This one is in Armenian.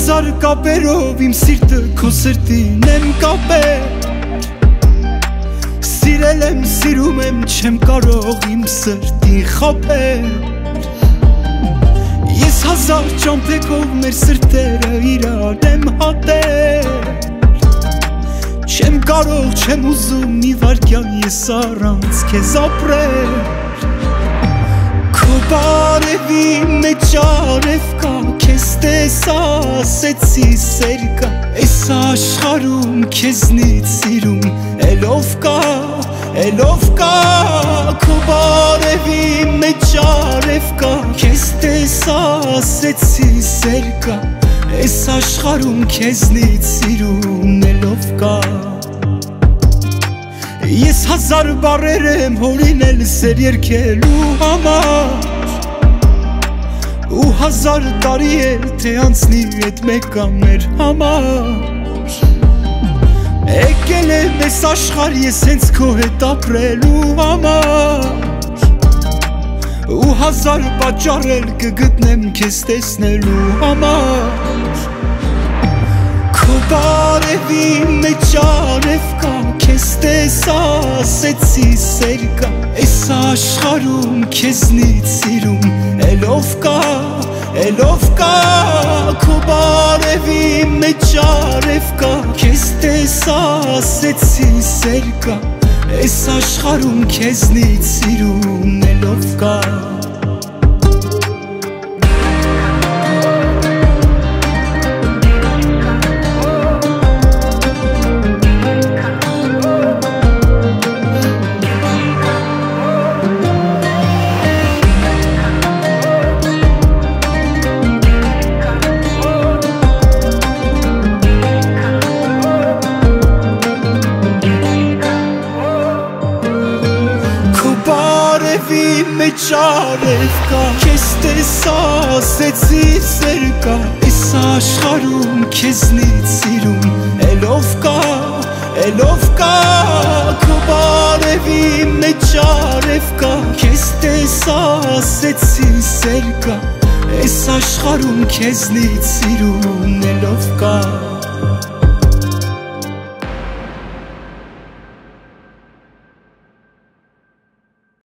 հազար կապերով իմ սիրտը քո սրտին եմ կապել Սիրել եմ, սիրում եմ, չեմ կարող իմ սրտին խաբել Ես հազար ճամփեքով մեր սրտերը իրար եմ հատել Չեմ կարող, չեմ ուզում մի վարկյան ես առանց քեզ ապրել Քո բարևի մեջ արև կա, քեզ տեսա ասեցի սեր կա Այս աշխարհում քեզնից սիրում էլով կա Քո բարևի մեջ արև կա, քեզ տեսա ասեցի սեր կա Այս աշխարհում քեզնից սիրում էլով կա Ես հազար բառեր եմ հորինել սեր երգելու համար Ու հազար տարի էլ թե անցնի էդ մեկը մեր համար Եկել եմ ես աշխարհ ես հենց քո հետ ապրելու համար Ու հազար պատճառ էլ կգտնեմ քեզ տեսնելու համար Քո բարևի մեջ արև կա, քեզ տեսա ասեցի սեր կա Այս աշխարհում քեզնից սիրում էլով կա Քո բարևի մեջ արև կա, քեզ տեսա ասեցի սեր կա Այս աշխարհում քեզնից սիրում էլով կա մեջ արև կա, քեզ տեսա ասեցի սեր կա Այս աշխարհում քեզնից սիրում էլով կա Քո բարևի մեջ արև կա, քեզ տեսա ասեցի սեր կա Այս աշխարհում քեզնից սիրում էլով կա